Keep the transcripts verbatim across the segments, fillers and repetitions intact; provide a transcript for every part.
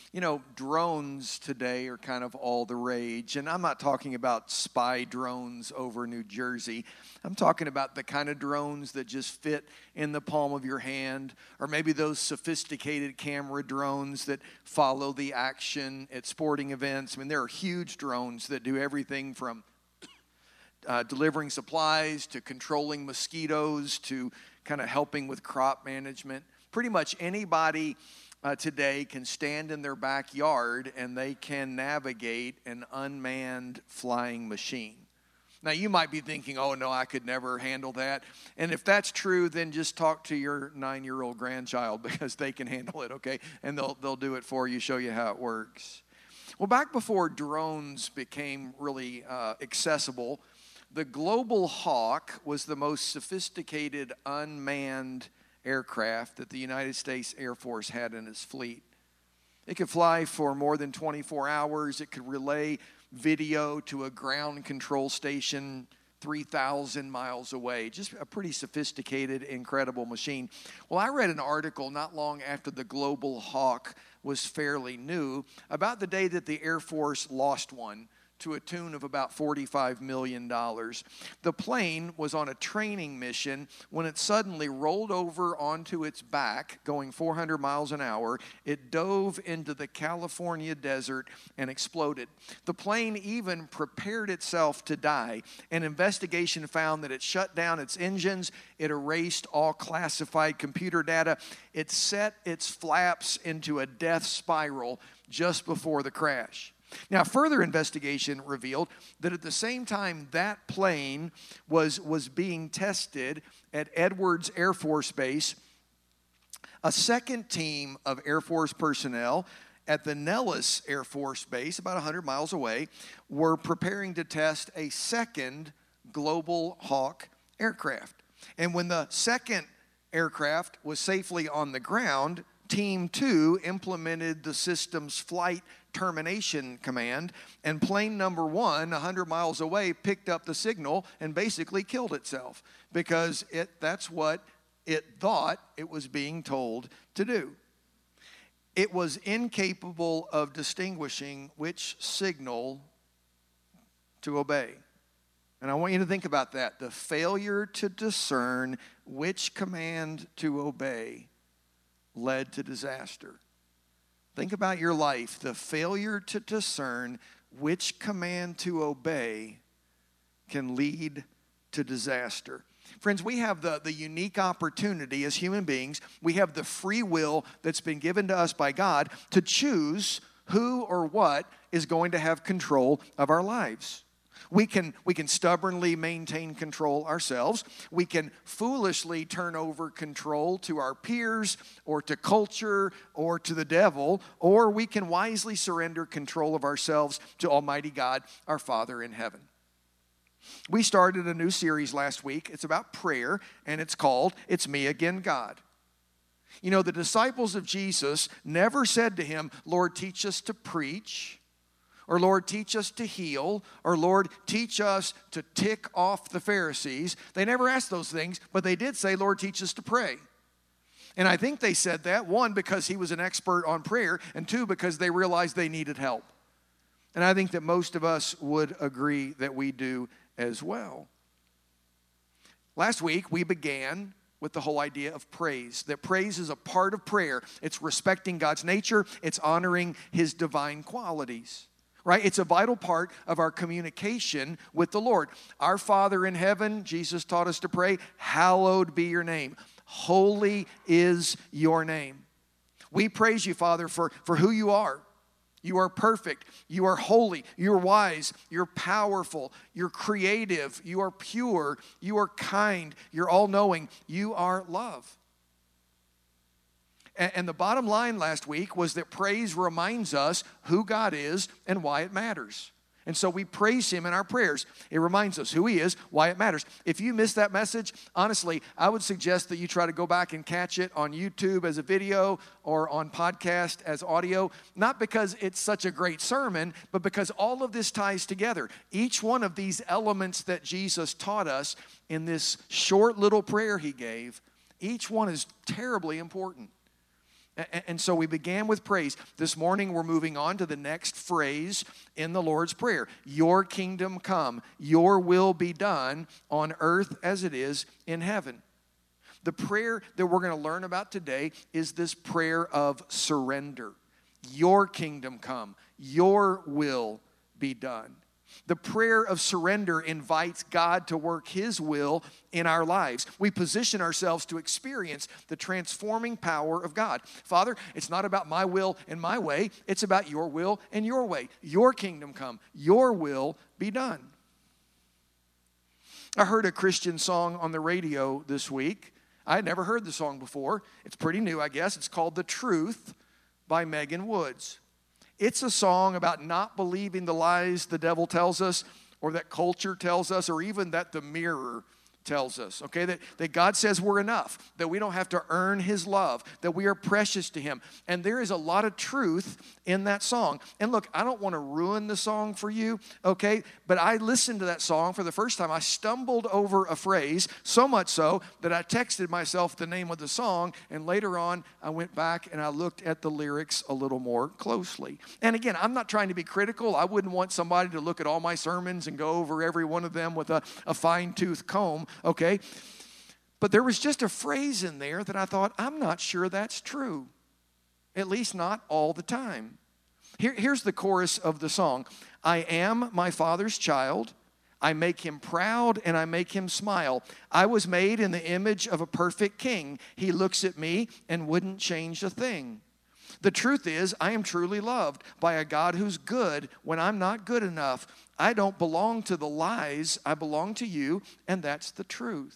You know, drones today are kind of all the rage. And I'm not talking about spy drones over New Jersey. I'm talking about the kind of drones that just fit in the palm of your hand, or maybe those sophisticated camera drones that follow the action at sporting events. I mean, there are huge drones that do everything from uh, delivering supplies to controlling mosquitoes to kind of helping with crop management. Pretty much anybody Uh, today can stand in their backyard and they can navigate an unmanned flying machine. Now, you might be thinking, oh, no, I could never handle that. And if that's true, then just talk to your nine-year-old grandchild because they can handle it, okay? And they'll, they'll do it for you, show you how it works. Well, back before drones became really uh, accessible, the Global Hawk was the most sophisticated unmanned aircraft that the United States Air Force had in its fleet. It could fly for more than twenty-four hours. It could relay video to a ground control station three thousand miles away. Just a pretty sophisticated, incredible machine. Well, I read an article not long after the Global Hawk was fairly new about the day that the Air Force lost one to a tune of about forty-five million dollars. The plane was on a training mission when it suddenly rolled over onto its back, going four hundred miles an hour. It dove into the California desert and exploded. The plane even prepared itself to die. An investigation found that it shut down its engines, it erased all classified computer data, it set its flaps into a death spiral just before the crash. Now, further investigation revealed that at the same time that plane was, was being tested at Edwards Air Force Base, a second team of Air Force personnel at the Nellis Air Force Base, about one hundred miles away, were preparing to test a second Global Hawk aircraft. And when the second aircraft was safely on the ground, Team two implemented the system's flight termination command, and plane number one, one hundred miles away, picked up the signal and basically killed itself because it that's what it thought it was being told to do. It was incapable of distinguishing which signal to obey. And I want you to think about that. The failure to discern which command to obey led to disaster. Think about your life. The failure to discern which command to obey can lead to disaster. Friends, we have the, the unique opportunity as human beings. We have the free will that's been given to us by God to choose who or what is going to have control of our lives. We can, we can stubbornly maintain control ourselves. We can foolishly turn over control to our peers or to culture or to the devil, or we can wisely surrender control of ourselves to Almighty God, our Father in heaven. We started a new series last week. It's about prayer, and it's called It's Me Again, God. You know, the disciples of Jesus never said to him, Lord, teach us to preach, or Lord, teach us to heal, or Lord, teach us to tick off the Pharisees. They never asked those things, but they did say, Lord, teach us to pray. And I think they said that, one, because he was an expert on prayer, and two, because they realized they needed help. And I think that most of us would agree that we do as well. Last week, we began with the whole idea of praise, that praise is a part of prayer. It's respecting God's nature. It's honoring his divine qualities. Right? It's a vital part of our communication with the Lord. Our Father in heaven, Jesus taught us to pray, hallowed be your name. Holy is your name. We praise you, Father, for, for who you are. You are perfect. You are holy. You're wise. You're powerful. You're creative. You are pure. You are kind. You're all-knowing. You are love. And the bottom line last week was that praise reminds us who God is and why it matters. And so we praise him in our prayers. It reminds us who he is, why it matters. If you missed that message, honestly, I would suggest that you try to go back and catch it on YouTube as a video or on podcast as audio. Not because it's such a great sermon, but because all of this ties together. Each one of these elements that Jesus taught us in this short little prayer he gave, each one is terribly important. And so we began with praise. This morning we're moving on to the next phrase in the Lord's Prayer. Your kingdom come, your will be done on earth as it is in heaven. The prayer that we're going to learn about today is this prayer of surrender. Your kingdom come, your will be done. The prayer of surrender invites God to work His will in our lives. We position ourselves to experience the transforming power of God. Father, it's not about my will and my way. It's about your will and your way. Your kingdom come. Your will be done. I heard a Christian song on the radio this week. I had never heard the song before. It's pretty new, I guess. It's called The Truth by Megan Woods. It's a song about not believing the lies the devil tells us, or that culture tells us, or even that the mirror tells us, okay? That, that God says we're enough, that we don't have to earn His love, that we are precious to Him. And there is a lot of truth in that song. And look, I don't want to ruin the song for you, okay? But I listened to that song for the first time. I stumbled over a phrase, so much so that I texted myself the name of the song, and later on I went back and I looked at the lyrics a little more closely. And again, I'm not trying to be critical. I wouldn't want somebody to look at all my sermons and go over every one of them with a, a fine-tooth comb. Okay, but there was just a phrase in there that I thought, I'm not sure that's true, at least not all the time. Here, here's the chorus of the song. I am my Father's child. I make Him proud and I make Him smile. I was made in the image of a perfect King. He looks at me and wouldn't change a thing. The truth is, I am truly loved by a God who's good when I'm not good enough. I don't belong to the lies. I belong to you, and that's the truth.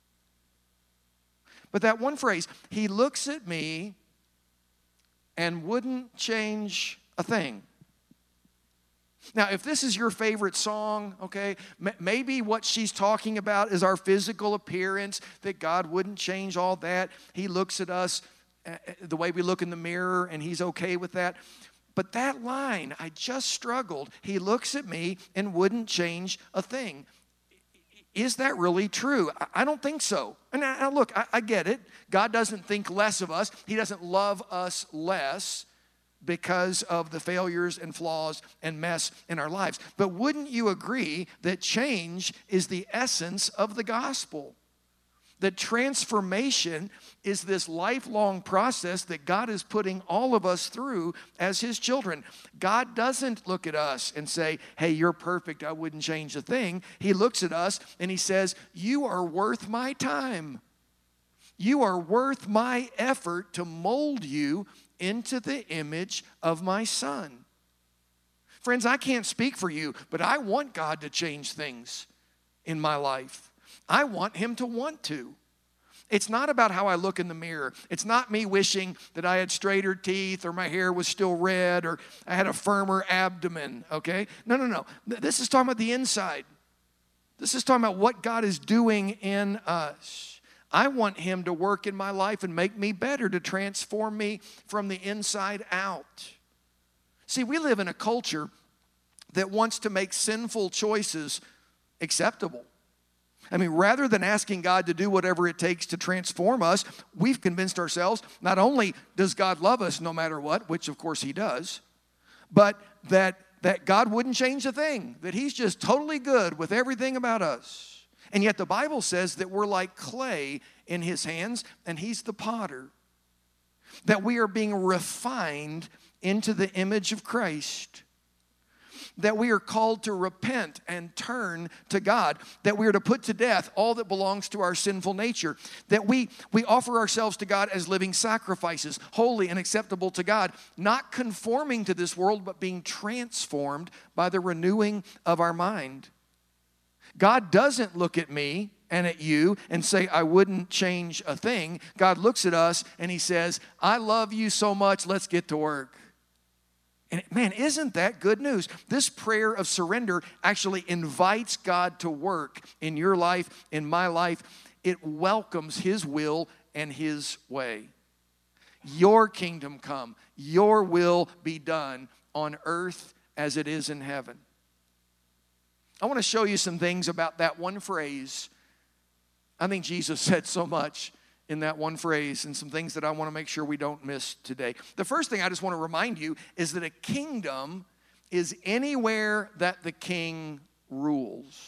But that one phrase, He looks at me and wouldn't change a thing. Now, if this is your favorite song, okay, m- maybe what she's talking about is our physical appearance, that God wouldn't change all that. He looks at us the way we look in the mirror, and He's okay with that. But that line, I just struggled. He looks at me and wouldn't change a thing. Is that really true? I don't think so. And now, look, I, I get it. God doesn't think less of us. He doesn't love us less because of the failures and flaws and mess in our lives. But wouldn't you agree that change is the essence of the gospel? That transformation is this lifelong process that God is putting all of us through as His children. God doesn't look at us and say, hey, you're perfect, I wouldn't change a thing. He looks at us and He says, you are worth my time. You are worth my effort to mold you into the image of my Son. Friends, I can't speak for you, but I want God to change things in my life. I want Him to want to. It's not about how I look in the mirror. It's not me wishing that I had straighter teeth or my hair was still red or I had a firmer abdomen, okay? No, no, no. This is talking about the inside. This is talking about what God is doing in us. I want Him to work in my life and make me better, to transform me from the inside out. See, we live in a culture that wants to make sinful choices acceptable. I mean, rather than asking God to do whatever it takes to transform us, we've convinced ourselves not only does God love us no matter what, which of course He does, but that, that God wouldn't change a thing, that He's just totally good with everything about us. And yet the Bible says that we're like clay in His hands and He's the potter, that we are being refined into the image of Christ, that we are called to repent and turn to God, that we are to put to death all that belongs to our sinful nature, that we, we offer ourselves to God as living sacrifices, holy and acceptable to God, not conforming to this world, but being transformed by the renewing of our mind. God doesn't look at me and at you and say, I wouldn't change a thing. God looks at us and He says, I love you so much, let's get to work. And man, isn't that good news? This prayer of surrender actually invites God to work in your life, in my life. It welcomes His will and His way. Your kingdom come, your will be done on earth as it is in heaven. I want to show you some things about that one phrase. I think Jesus said so much in that one phrase and some things that I want to make sure we don't miss today. The first thing I just want to remind you is that a kingdom is anywhere that the king rules.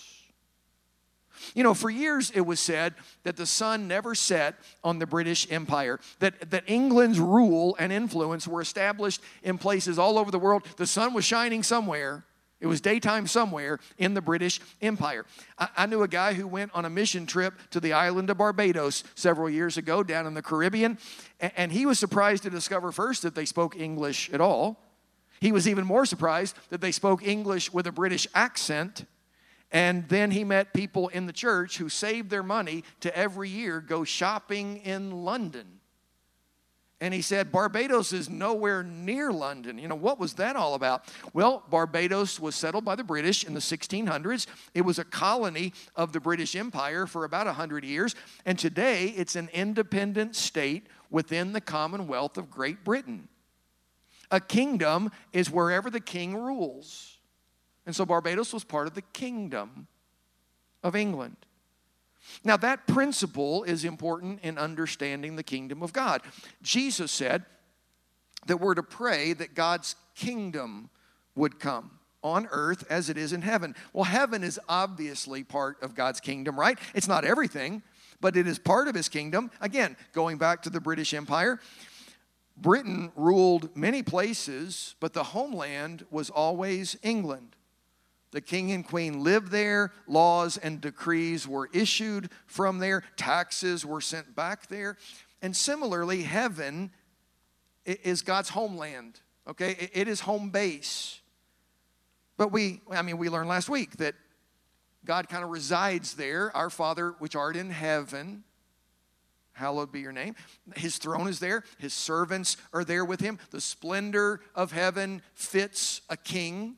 You know, for years it was said that the sun never set on the British Empire, that, that England's rule and influence were established in places all over the world. The sun was shining somewhere. It was daytime somewhere in the British Empire. I, I knew a guy who went on a mission trip to the island of Barbados several years ago down in the Caribbean, and, and he was surprised to discover first that they spoke English at all. He was even more surprised that they spoke English with a British accent. And then he met people in the church who saved their money to every year go shopping in London. And he said, Barbados is nowhere near London. You know, what was that all about? Well, Barbados was settled by the British in the sixteen hundreds. It was a colony of the British Empire for about one hundred years. And today, it's an independent state within the Commonwealth of Great Britain. A kingdom is wherever the king rules. And so Barbados was part of the kingdom of England. Now that principle is important in understanding the kingdom of God. Jesus said that we're to pray that God's kingdom would come on earth as it is in heaven. Well, heaven is obviously part of God's kingdom, right? It's not everything, but it is part of his kingdom. Again, going back to the British Empire, Britain ruled many places, but the homeland was always England. The king and queen lived there. Laws and decrees were issued from there. Taxes were sent back there. And similarly, heaven is God's homeland, okay? It is home base. But we, I mean, we learned last week that God kind of resides there. Our Father, which art in heaven, hallowed be your name. His throne is there. His servants are there with him. The splendor of heaven fits a king.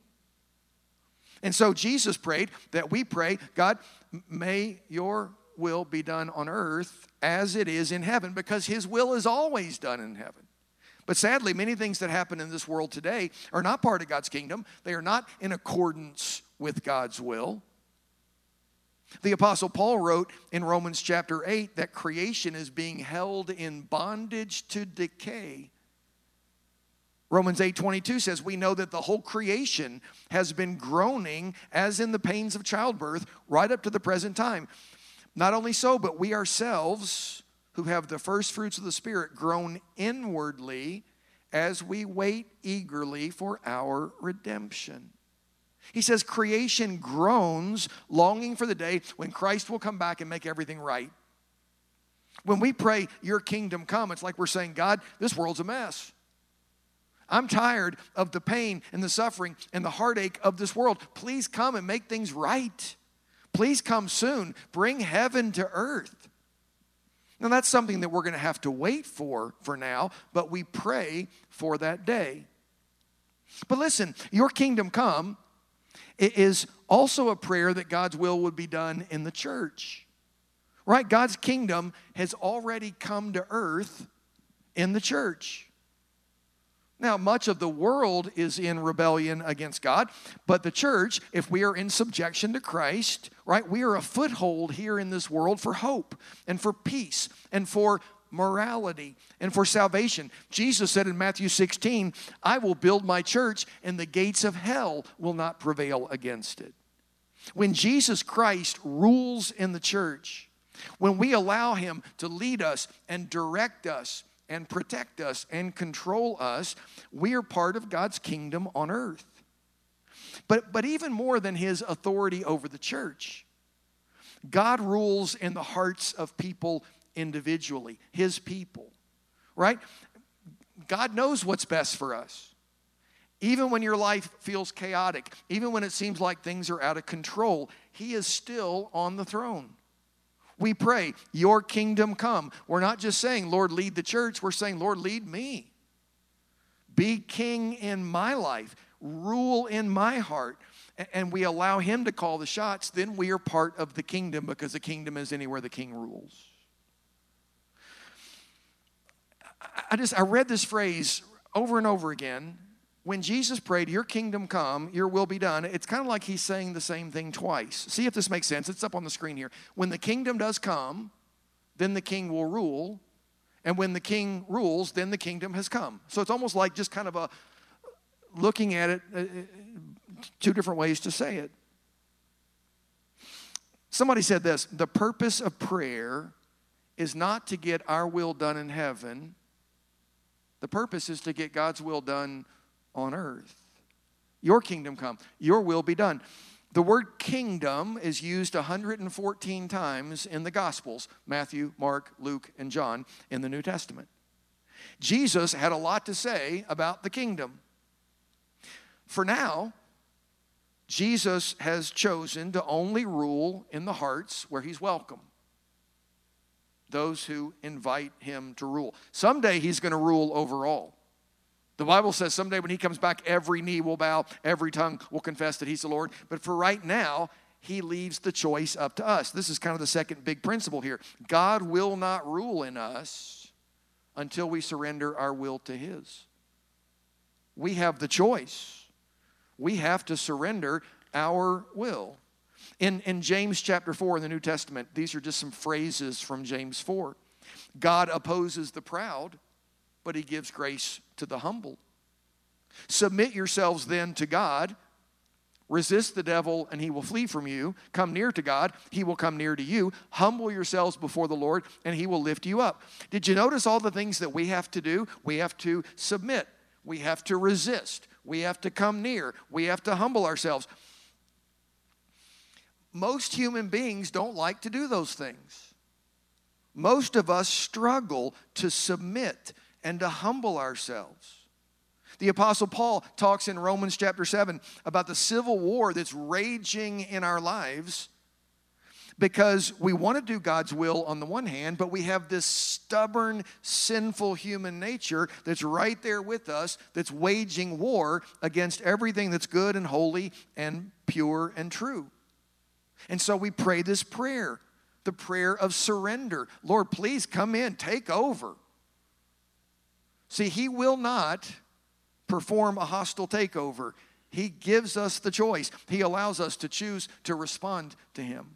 And so Jesus prayed that we pray, God, may your will be done on earth as it is in heaven, because his will is always done in heaven. But sadly, many things that happen in this world today are not part of God's kingdom. They are not in accordance with God's will. The Apostle Paul wrote in Romans chapter eight that creation is being held in bondage to decay. Romans eight twenty-two says, we know that the whole creation has been groaning as in the pains of childbirth right up to the present time. Not only so, but we ourselves who have the first fruits of the Spirit groan inwardly as we wait eagerly for our redemption. He says creation groans, longing for the day when Christ will come back and make everything right. When we pray, your kingdom come, it's like we're saying, God, this world's a mess. I'm tired of the pain and the suffering and the heartache of this world. Please come and make things right. Please come soon. Bring heaven to earth. Now, that's something that we're going to have to wait for for now, but we pray for that day. But listen, your kingdom come is also a prayer that God's will would be done in the church. Right? God's kingdom has already come to earth in the church. Now, much of the world is in rebellion against God, but the church, if we are in subjection to Christ, right, we are a foothold here in this world for hope and for peace and for morality and for salvation. Jesus said in Matthew sixteen, I will build my church and the gates of hell will not prevail against it. When Jesus Christ rules in the church, when we allow him to lead us and direct us and protect us and control us, we are part of God's kingdom on earth. But, but even more than his authority over the church, God rules in the hearts of people individually, his people, right? God knows what's best for us. Even when your life feels chaotic, even when it seems like things are out of control, he is still on the throne. We pray, your kingdom come. We're not just saying, Lord, lead the church. We're saying, Lord, lead me. Be king in my life. Rule in my heart. And we allow him to call the shots. Then we are part of the kingdom, because the kingdom is anywhere the king rules. I just, I read this phrase over and over again. When Jesus prayed, your kingdom come, your will be done, it's kind of like he's saying the same thing twice. See if this makes sense. It's up on the screen here. When the kingdom does come, then the king will rule. And when the king rules, then the kingdom has come. So it's almost like just kind of a looking at it, uh, two different ways to say it. Somebody said this: the purpose of prayer is not to get our will done in heaven. The purpose is to get God's will done on earth. Your kingdom come, your will be done. The word kingdom is used one hundred fourteen times in the Gospels, Matthew, Mark, Luke, and John in the New Testament. Jesus had a lot to say about the kingdom. For now, Jesus has chosen to only rule in the hearts where he's welcome. Those who invite him to rule. Someday he's going to rule over all. The Bible says someday when he comes back, every knee will bow, every tongue will confess that he's the Lord. But for right now, he leaves the choice up to us. This is kind of the second big principle here. God will not rule in us until we surrender our will to his. We have the choice. We have to surrender our will. In, in James chapter four in the New Testament, these are just some phrases from James four. God opposes the proud, but he gives grace to the humble. Submit yourselves then to God. Resist the devil, and he will flee from you. Come near to God, he will come near to you. Humble yourselves before the Lord, and he will lift you up. Did you notice all the things that we have to do? We have to submit. We have to resist. We have to come near. We have to humble ourselves. Most human beings don't like to do those things. Most of us struggle to submit and to humble ourselves. The Apostle Paul talks in Romans chapter seven about the civil war that's raging in our lives because we want to do God's will on the one hand, but we have this stubborn, sinful human nature that's right there with us, that's waging war against everything that's good and holy and pure and true. And so we pray this prayer, the prayer of surrender. Lord, please come in, take over. See, he will not perform a hostile takeover. He gives us the choice. He allows us to choose to respond to him.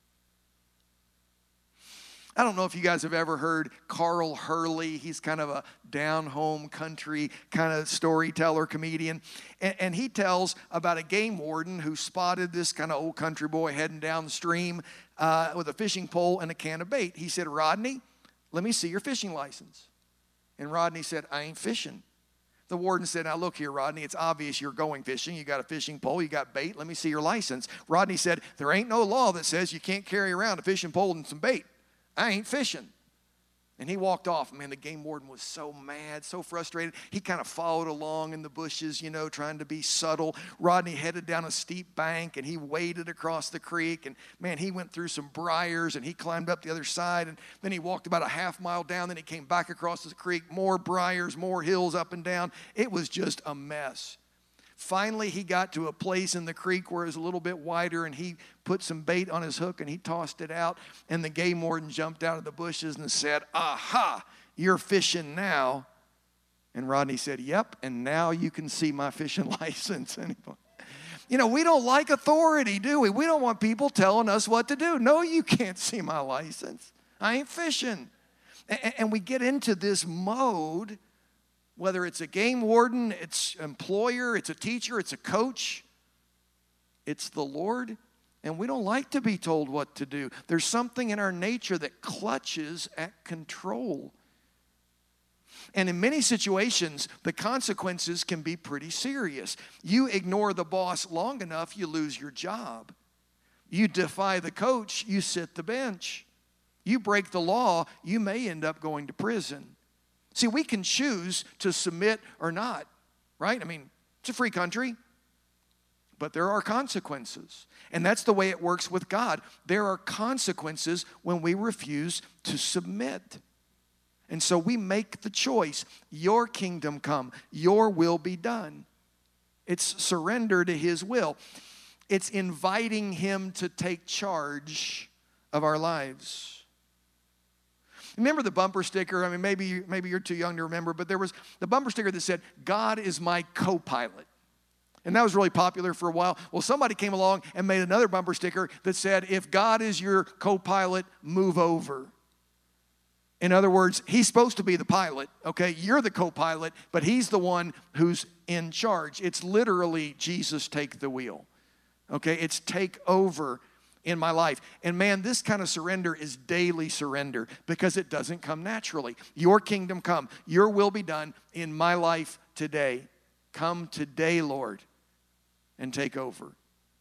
I don't know if you guys have ever heard Carl Hurley. He's kind of a down-home country kind of storyteller, comedian. And, and he tells about a game warden who spotted this kind of old country boy heading down the stream uh, with a fishing pole and a can of bait. He said, "Rodney, let me see your fishing license." And Rodney said, "I ain't fishing." The warden said, "Now look here, Rodney, it's obvious you're going fishing. You got a fishing pole, you got bait. Let me see your license." Rodney said, "There ain't no law that says you can't carry around a fishing pole and some bait. I ain't fishing." And he walked off. Man, the game warden was so mad, so frustrated. He kind of followed along in the bushes, you know, trying to be subtle. Rodney headed down a steep bank, and he waded across the creek. And, man, he went through some briars, and he climbed up the other side. And then he walked about a half mile down. Then he came back across the creek, more briars, more hills up and down. It was just a mess. Finally, he got to a place in the creek where it was a little bit wider, and he put some bait on his hook, and he tossed it out. And the game warden jumped out of the bushes and said, "Aha, you're fishing now." And Rodney said, "Yep, and now you can see my fishing license." You know, we don't like authority, do we? We don't want people telling us what to do. "No, you can't see my license. I ain't fishing." And we get into this mode. Whether it's a game warden, it's employer, it's a teacher, it's a coach, it's the Lord. And we don't like to be told what to do. There's something in our nature that clutches at control. And in many situations, the consequences can be pretty serious. You ignore the boss long enough, you lose your job. You defy the coach, you sit the bench. You break the law, you may end up going to prison. See, we can choose to submit or not, right? I mean, it's a free country, but there are consequences. And that's the way it works with God. There are consequences when we refuse to submit. And so we make the choice. Your kingdom come. Your will be done. It's surrender to his will. It's inviting him to take charge of our lives. Remember the bumper sticker? I mean, maybe, maybe you're too young to remember, but there was the bumper sticker that said, "God is my co-pilot." And that was really popular for a while. Well, somebody came along and made another bumper sticker that said, "If God is your co-pilot, move over." In other words, he's supposed to be the pilot, okay? You're the co-pilot, but he's the one who's in charge. It's literally Jesus take the wheel, okay? It's take over in my life. And man, this kind of surrender is daily surrender because it doesn't come naturally. Your kingdom come. Your will be done in my life today. Come today, Lord, and take over.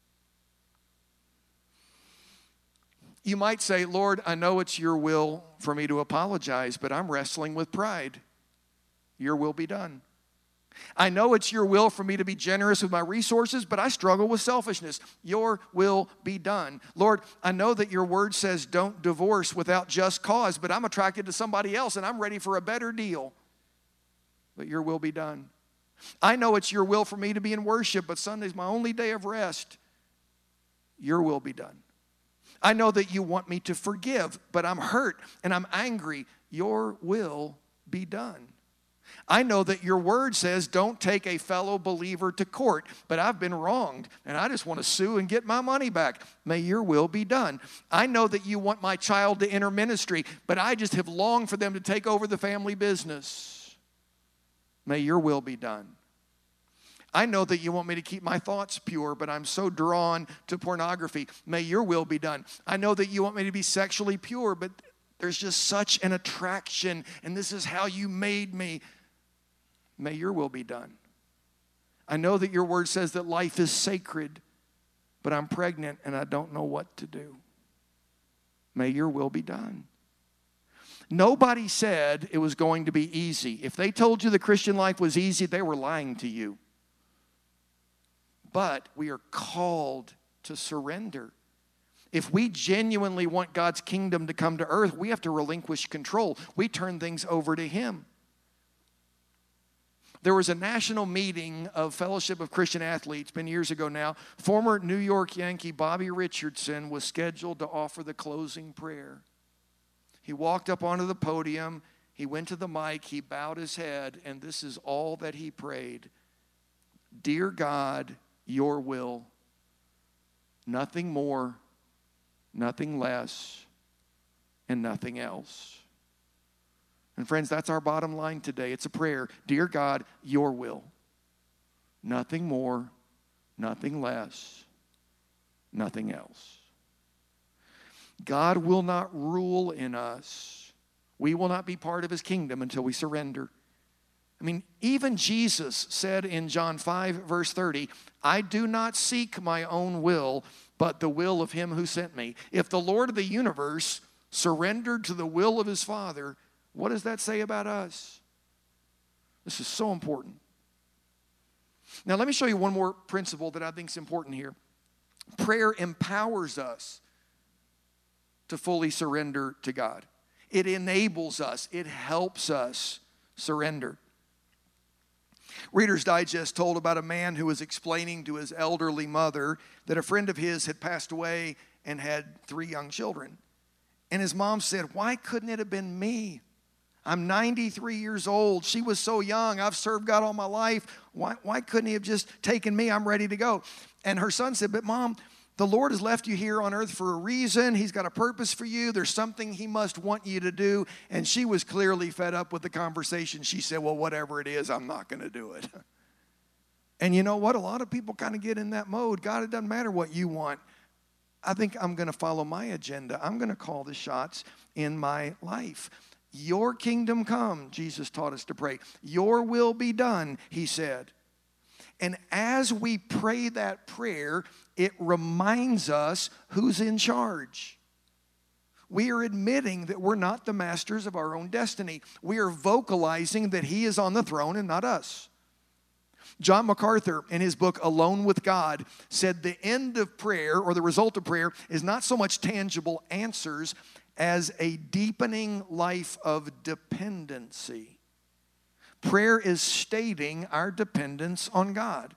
You might say, Lord, I know it's your will for me to apologize, but I'm wrestling with pride. Your will be done. I know it's your will for me to be generous with my resources, but I struggle with selfishness. Your will be done. Lord, I know that your word says don't divorce without just cause, but I'm attracted to somebody else and I'm ready for a better deal. But your will be done. I know it's your will for me to be in worship, but Sunday's my only day of rest. Your will be done. I know that you want me to forgive, but I'm hurt and I'm angry. Your will be done. I know that your word says don't take a fellow believer to court, but I've been wronged and I just want to sue and get my money back. May your will be done. I know that you want my child to enter ministry, but I just have longed for them to take over the family business. May your will be done. I know that you want me to keep my thoughts pure, but I'm so drawn to pornography. May your will be done. I know that you want me to be sexually pure, but there's just such an attraction, and this is how you made me. May your will be done. I know that your word says that life is sacred, but I'm pregnant and I don't know what to do. May your will be done. Nobody said it was going to be easy. If they told you the Christian life was easy, they were lying to you. But we are called to surrender. If we genuinely want God's kingdom to come to earth, we have to relinquish control. We turn things over to Him. There was a national meeting of Fellowship of Christian Athletes, been years ago now. Former New York Yankee Bobby Richardson was scheduled to offer the closing prayer. He walked up onto the podium, he went to the mic, he bowed his head, and this is all that he prayed. Dear God, your will, nothing more, nothing less, and nothing else. And friends, that's our bottom line today. It's a prayer. Dear God, your will, nothing more, nothing less, nothing else. God will not rule in us. We will not be part of His kingdom until we surrender. I mean, even Jesus said in John five, verse thirty, I do not seek my own will, but the will of Him who sent me. If the Lord of the universe surrendered to the will of His Father, what does that say about us? This is so important. Now, let me show you one more principle that I think is important here. Prayer empowers us to fully surrender to God. It enables us. It helps us surrender. Reader's Digest told about a man who was explaining to his elderly mother that a friend of his had passed away and had three young children. And his mom said, why couldn't it have been me? I'm ninety-three years old. She was so young. I've served God all my life. Why, why couldn't He have just taken me? I'm ready to go. And her son said, but Mom, the Lord has left you here on earth for a reason. He's got a purpose for you. There's something He must want you to do. And she was clearly fed up with the conversation. She said, well, whatever it is, I'm not going to do it. And you know what? A lot of people kind of get in that mode. God, it doesn't matter what you want. I think I'm going to follow my agenda. I'm going to call the shots in my life. Your kingdom come, Jesus taught us to pray. Your will be done, He said. And as we pray that prayer, it reminds us who's in charge. We are admitting that we're not the masters of our own destiny. We are vocalizing that He is on the throne and not us. John MacArthur, in his book Alone with God, said the end of prayer, or the result of prayer, is not so much tangible answers as a deepening life of dependency. Prayer is stating our dependence on God.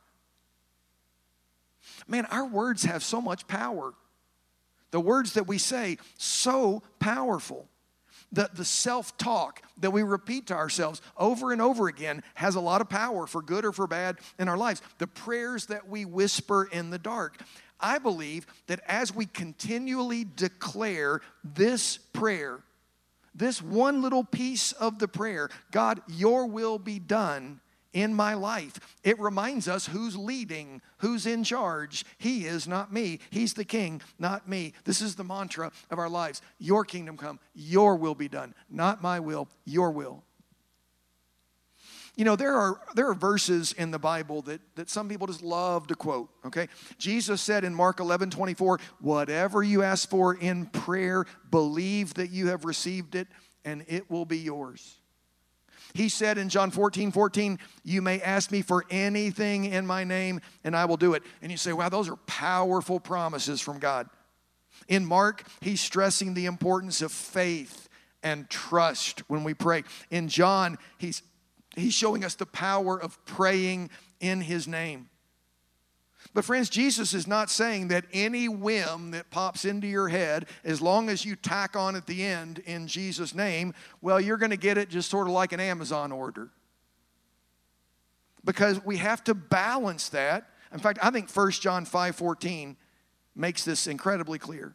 Man, our words have so much power. The words that we say, so powerful. The, the self-talk that we repeat to ourselves over and over again has a lot of power for good or for bad in our lives. The prayers that we whisper in the dark. I believe that as we continually declare this prayer, this one little piece of the prayer, God, your will be done in my life. It reminds us who's leading, who's in charge. He is, not me. He's the king, not me. This is the mantra of our lives. Your kingdom come, your will be done. Not my will, your will. You know, there are there are verses in the Bible that, that some people just love to quote, okay? Jesus said in Mark eleven twenty-four, whatever you ask for in prayer, believe that you have received it, and it will be yours. He said in John fourteen fourteen, you may ask me for anything in my name, and I will do it. And you say, wow, those are powerful promises from God. In Mark, he's stressing the importance of faith and trust when we pray. In John, he's, he's showing us the power of praying in his name. But friends, Jesus is not saying that any whim that pops into your head, as long as you tack on at the end in Jesus' name, well, you're going to get it just sort of like an Amazon order. Because we have to balance that. In fact, I think First John five fourteen makes this incredibly clear.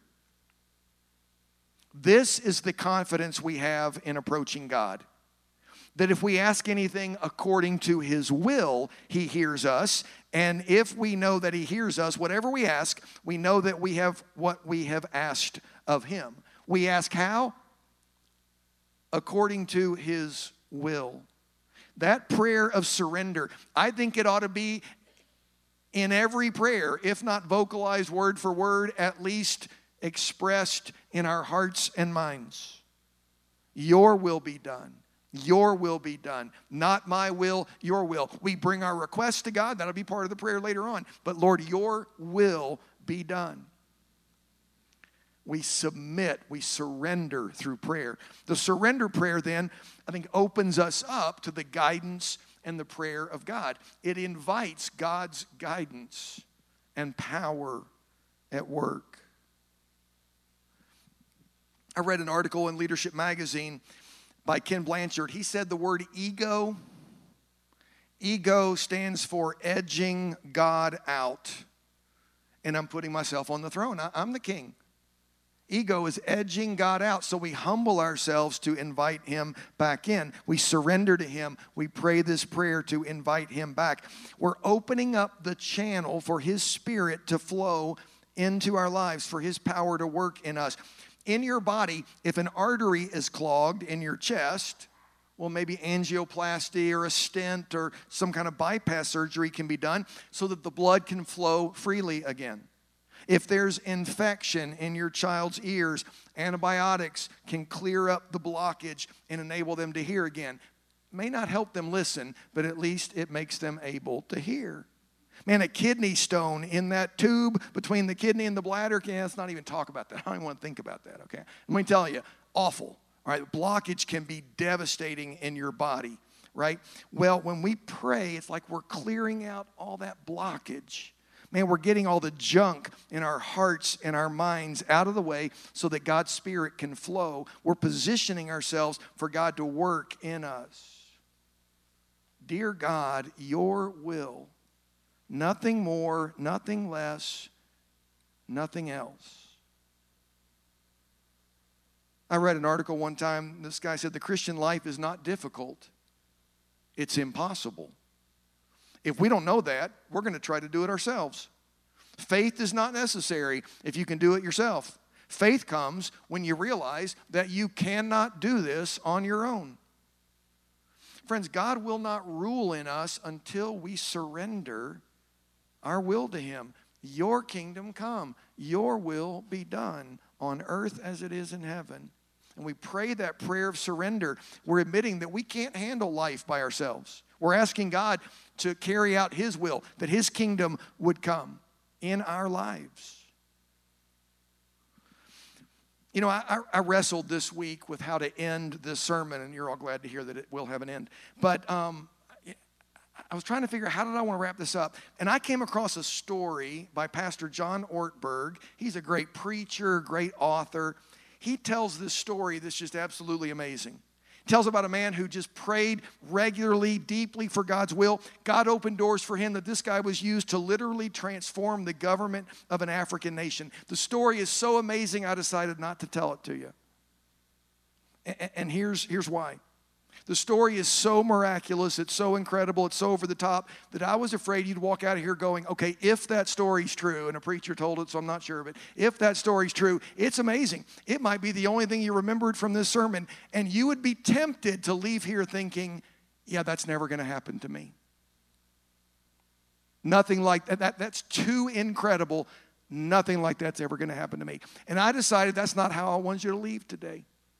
This is the confidence we have in approaching God. That if we ask anything according to his will, he hears us. And if we know that he hears us, whatever we ask, we know that we have what we have asked of him. We ask how? According to his will. That prayer of surrender, I think it ought to be in every prayer, if not vocalized word for word, at least expressed in our hearts and minds. Your will be done. Your will be done. Not my will, your will. We bring our requests to God. That'll be part of the prayer later on. But Lord, your will be done. We submit, we surrender through prayer. The surrender prayer then, I think, opens us up to the guidance and the prayer of God. It invites God's guidance and power at work. I read an article in Leadership Magazine by Ken Blanchard. He said the word ego, ego stands for edging God out. And I'm putting myself on the throne. I, I'm the king. Ego is edging God out. So we humble ourselves to invite him back in. We surrender to him. We pray this prayer to invite him back. We're opening up the channel for his spirit to flow into our lives, for his power to work in us. In your body, if an artery is clogged in your chest, well, maybe angioplasty or a stent or some kind of bypass surgery can be done so that the blood can flow freely again. If there's infection in your child's ears, antibiotics can clear up the blockage and enable them to hear again. May not help them listen, but at least it makes them able to hear. Man, a kidney stone in that tube between the kidney and the bladder, yeah, let's not even talk about that. I don't even want to think about that, okay? Let me tell you, awful. All right, blockage can be devastating in your body, right? Well, when we pray, it's like we're clearing out all that blockage. Man, we're getting all the junk in our hearts and our minds out of the way so that God's Spirit can flow. We're positioning ourselves for God to work in us. Dear God, your will. Nothing more, nothing less, nothing else. I read an article one time. This guy said the Christian life is not difficult. It's impossible. If we don't know that, we're going to try to do it ourselves. Faith is not necessary if you can do it yourself. Faith comes when you realize that you cannot do this on your own. Friends, God will not rule in us until we surrender our will to him. Your kingdom come. Your will be done on earth as it is in heaven. And we pray that prayer of surrender. We're admitting that we can't handle life by ourselves. We're asking God to carry out his will, that his kingdom would come in our lives. You know, I, I wrestled this week with how to end this sermon, and you're all glad to hear that it will have an end. But um, I was trying to figure out how did I want to wrap this up. And I came across a story by Pastor John Ortberg. He's a great preacher, great author. He tells this story that's just absolutely amazing. He tells about a man who just prayed regularly, deeply for God's will. God opened doors for him that this guy was used to literally transform the government of an African nation. The story is so amazing, I decided not to tell it to you. And here's, here's why. The story is so miraculous, it's so incredible, it's so over the top, that I was afraid you'd walk out of here going, okay, if that story's true, and a preacher told it, so I'm not sure, but if that story's true, it's amazing. It might be the only thing you remembered from this sermon, and you would be tempted to leave here thinking, yeah, that's never going to happen to me. Nothing like that. that. That's too incredible. Nothing like that's ever going to happen to me. And I decided that's not how I want you to leave today.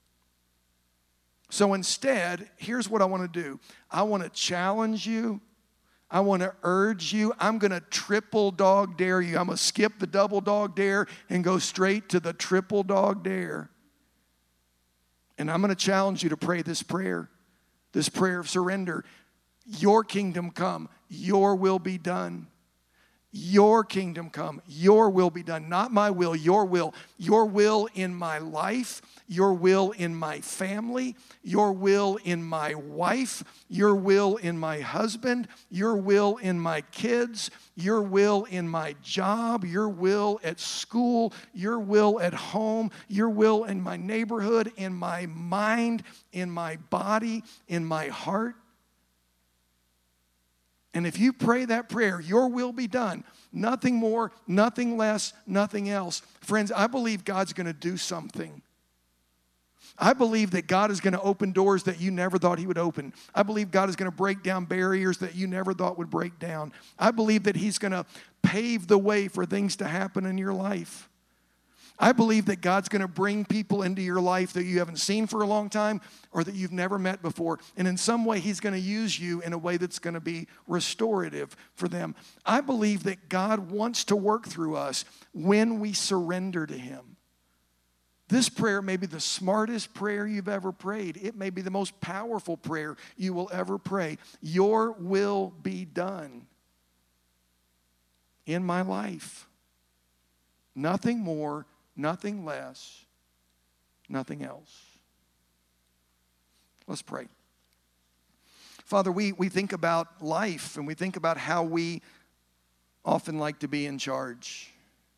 So instead, here's what I want to do. I want to challenge you. I want to urge you. I'm going to triple dog dare you. I'm going to skip the double dog dare and go straight to the triple dog dare. And I'm going to challenge you to pray this prayer, this prayer of surrender. Your kingdom come, your will be done. Your kingdom come, your will be done. Not my will, your will. Your will in my life, your will in my family, your will in my wife, your will in my husband, your will in my kids, your will in my job, your will at school, your will at home, your will in my neighborhood, in my mind, in my body, in my heart. And if you pray that prayer, your will be done. Nothing more, nothing less, nothing else. Friends, I believe God's going to do something. I believe that God is going to open doors that you never thought he would open. I believe God is going to break down barriers that you never thought would break down. I believe that he's going to pave the way for things to happen in your life. I believe that God's going to bring people into your life that you haven't seen for a long time or that you've never met before. And in some way, he's going to use you in a way that's going to be restorative for them. I believe that God wants to work through us when we surrender to him. This prayer may be the smartest prayer you've ever prayed. It may be the most powerful prayer you will ever pray. Your will be done in my life. Nothing more. Nothing less, nothing else. Let's pray. Father, we, we think about life and we think about how we often like to be in charge.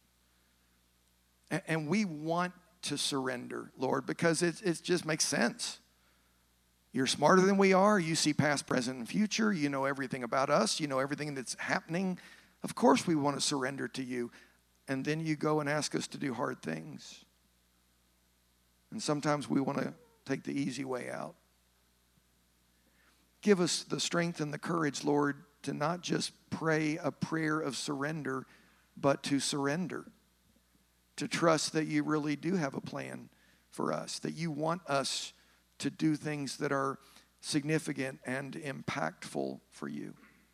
And, and we want to surrender, Lord, because it, it just makes sense. You're smarter than we are. You see past, present, and future. You know everything about us. You know everything that's happening. Of course we want to surrender to you. And then you go and ask us to do hard things. And sometimes we want to take the easy way out. Give us the strength and the courage, Lord, to not just pray a prayer of surrender, but to surrender. To trust that you really do have a plan for us, that you want us to do things that are significant and impactful for you.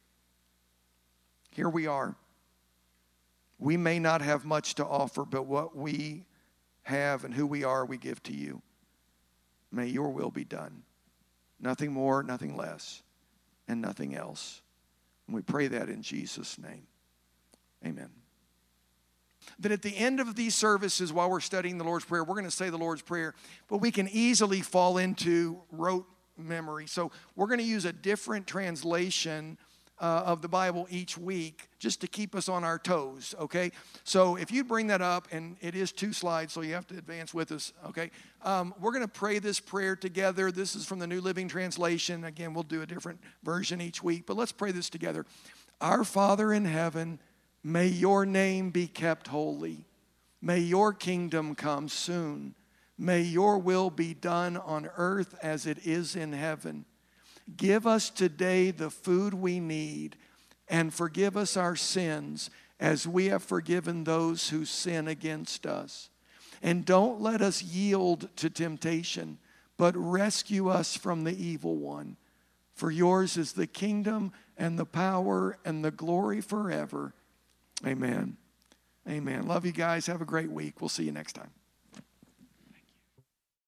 Here we are. We may not have much to offer, but what we have and who we are, we give to you. May your will be done. Nothing more, nothing less, and nothing else. And we pray that in Jesus' name. Amen. That at the end of these services, while we're studying the Lord's Prayer, we're going to say the Lord's Prayer, but we can easily fall into rote memory. So we're going to use a different translation Uh, of the Bible each week just to keep us on our toes, okay? So if you bring that up, and it is two slides, so you have to advance with us, okay? Um, we're going to pray this prayer together. This is from the New Living Translation. Again, we'll do a different version each week, but let's pray this together. Our Father in heaven, may your name be kept holy. May your kingdom come soon. May your will be done on earth as it is in heaven. Give us today the food we need, and forgive us our sins as we have forgiven those who sin against us. And don't let us yield to temptation, but rescue us from the evil one. For yours is the kingdom and the power and the glory forever. Amen. Amen. Love you guys. Have a great week. We'll see you next time.